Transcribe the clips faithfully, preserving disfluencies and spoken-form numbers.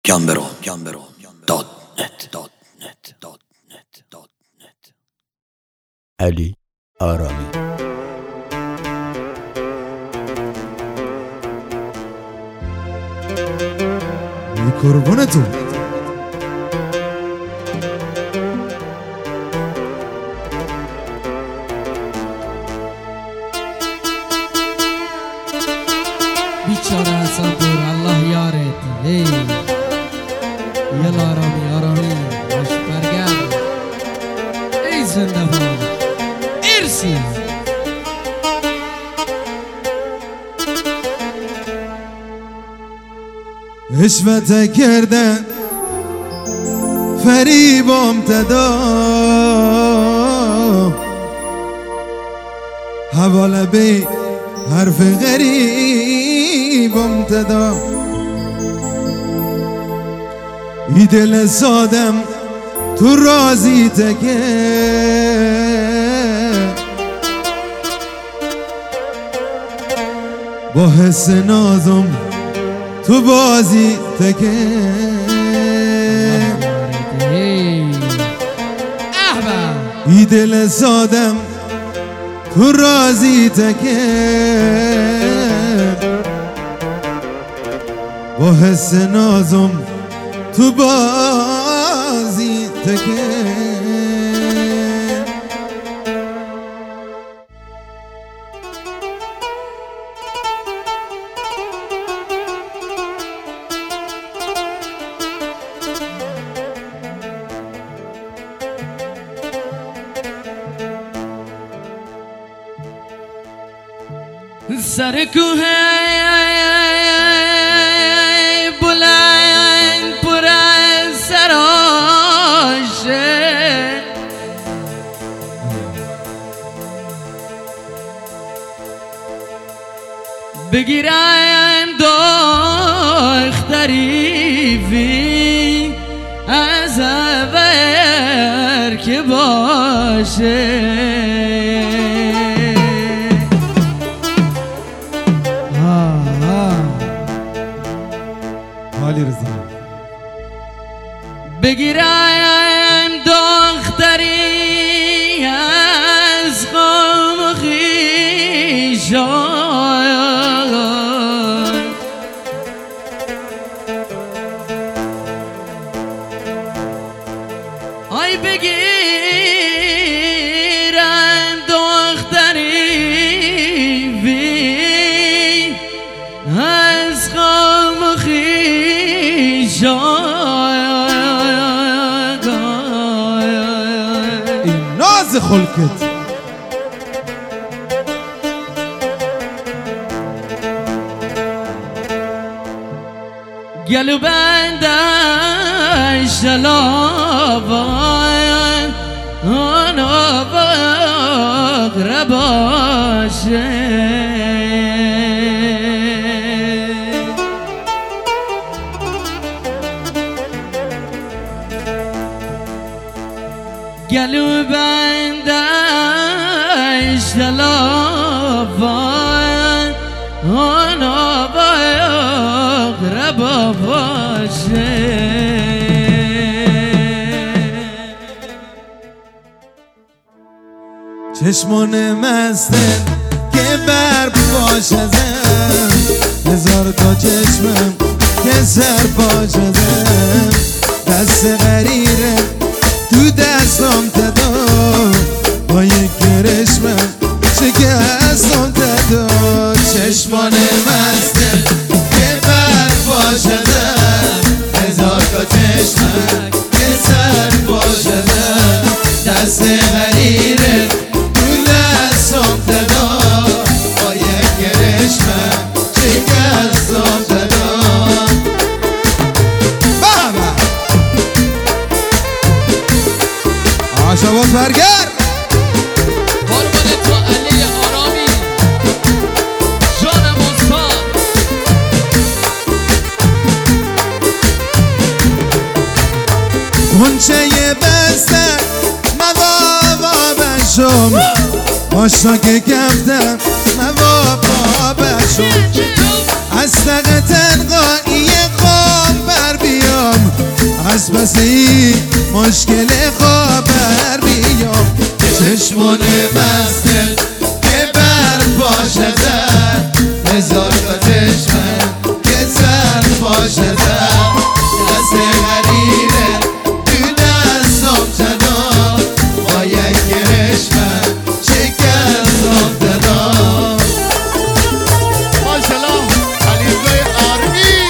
گمبرو گمبرو دات نت دات نت دات نت دات نت. علی آرامی. قربونتون. بیچاره اسادور الله یارت. هی یلا آرامی آرامی باش برگرد. ای زنده باد ارسی عشوت کردن فریبم تدا حواله به حرف غریبم تدا ای دل سادم تو رازی تکه با حس نازم تو بازی تکه ای دل سادم تو رازی تکه با حس نازم تو بازی تکه. سر کوه بلند پر از سراشه بگیرم دختری فی از اول که باشه بگیرم دختری از قوم خویشان آی بگیرم دختری بی از قوم خویشان ناز خلقت گلو بندش شلابان آنا بغر باشه گلو بندش دلافان آنا بغر باشه چشمان مستن که بر باشدم هزار تا چشمم که سر باشدم دست غریره تو دستم تدا با یک کرشمم شکستم تدا چشمان مستم که بر باشدم هزار تا چشمم که سر باشدم دست غریره تو دستم تدا با یک کرشمم شکستم تدا. شباز برگر قربان تو علی آرامی جانم استاد گنچه بسته موابا بشم آشنا که کفتم موابا بشم از تق تنقایی قام بر بیا از بسی مشکل خبر بیام چشمون مستل که بر باشه زد هزار تا چشمن که سر باشه زد دست غریره تو دستم چنان با یک گرشمن شکستم ددام ماشالله علیزای آرمی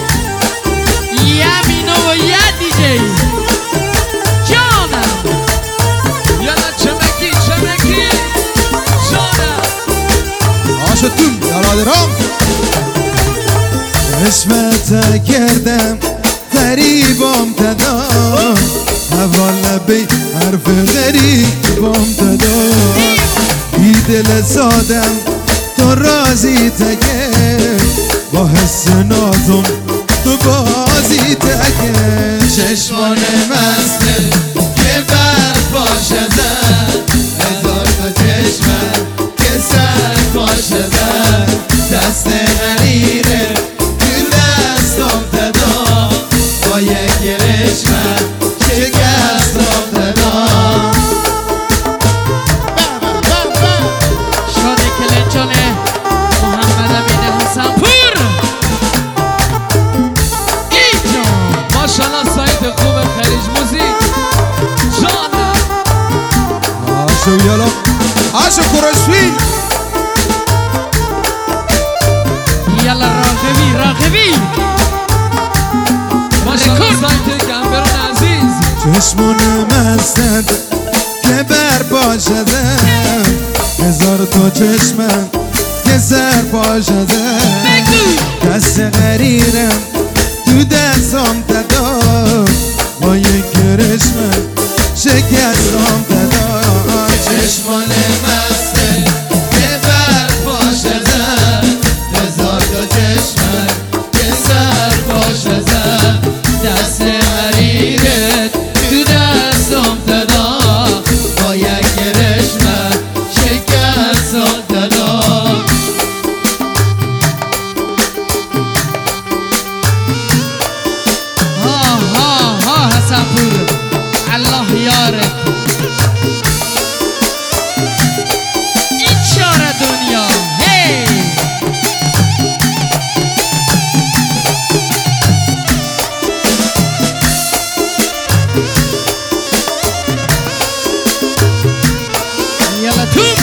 یمینو و یه دیجی جانم یالا چمکی چمکی جانم آشتون یارادرام عشمت کردم غریبم تدام اول لبی حرف غریبم تدام بی دل سادم تو رازی تگه با حس نازم تو بازی تگه چشمان مستل که بر باشه زد هزار تا چشمن که سر باشه زد دست غریره تو دستم تدام با یک گرشمن شکستم تدام شاد کلنجانه محمد امین حسن پور اینجا ماشالله سایت خوب خلیج موزیک جانم آشو یالا آشو کرشوی یالا راغبی راغبی ماشالله سایت گمبرون عزیز چشمون مستد که بر باشدم هزار تا چشمم که سر باشدم دست غریرم تو دستم تدام با یک گرشمن شکستم تدام چشمون مستد که بر باشدم هزار تا چشمم که سر باشدم دست غریرت تو دستم تدام با یک گرشمن شکستم تدام ها ها ها حسن پور الله یارت این چاره دنیا هی یالا توم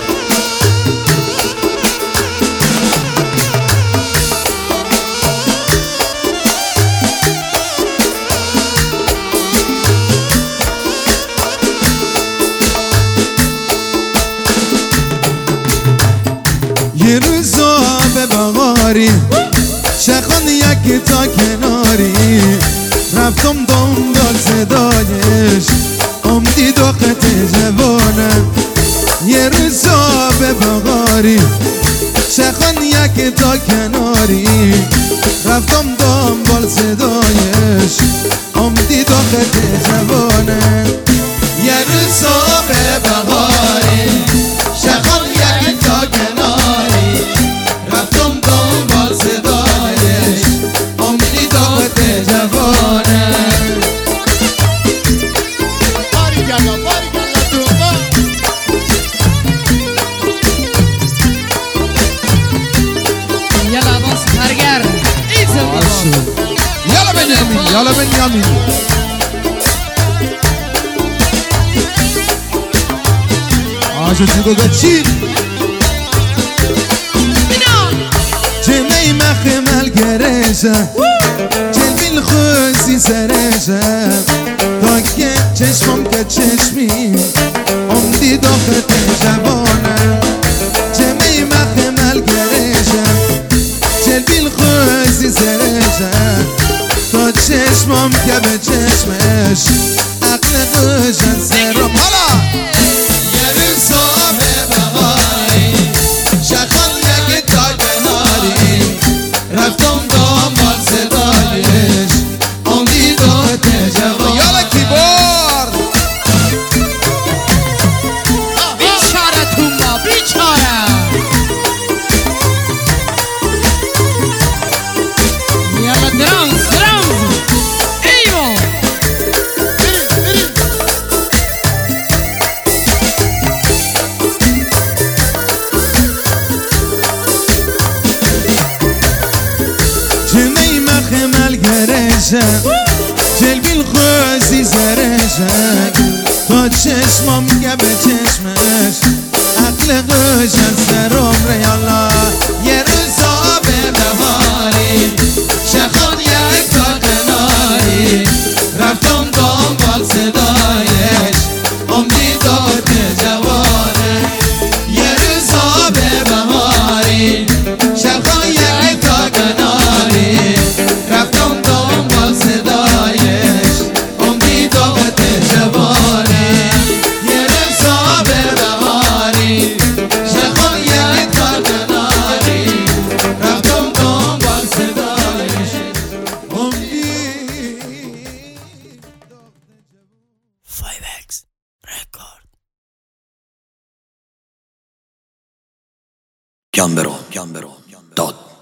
یه روزا به بغاری شخان یکی تا کناری رفتم دنبال صدایش امدی دقت جوانم یه روزا به بغاری شخان یکی تا کناری رفتم دنبال صدایش امدی دقت جوانم یه روزا به بغاری شخان یکی تا کناری رفتم دنبال صدایش امدی دقت جوانم باری گلا باری گلا دوبا یالا باز پرگر ایزا یالا بنیامین یالا بنیامین آشو چیکو گچین جمعی مخمل گرشم جلبیل خوزی سرشم تا که چشمم که چشمی امدی داخت جوانم جمعی مخمل گرشم جلبیل خوزی سرشم تا چشمم که به چشمش عقل خوشن سرم حالا یه روزا به بغاری شخان یکی تا کناری رفتم دنبال صدایش امید و تجوان یالا کیبورد بیچاره توما بیچاره یالا درانس درانس ایوان سرشم جلبی الخوزی سرشم تا چشمم گه به چشمش عقل قشن سر عمره یالا یه روزا به بهاری شخان یک تا کناری رفتم دنبال صدایش امید داد جوانه یه روزا به بهاری شخان یک تا کناری رفتم دنبال صدایش امید داد جوانه یه روزا به بهاری شخان یک تا کناری رفتم دنبال صدایش امید فایو اکس رکورد. Gambero, Gambero, dot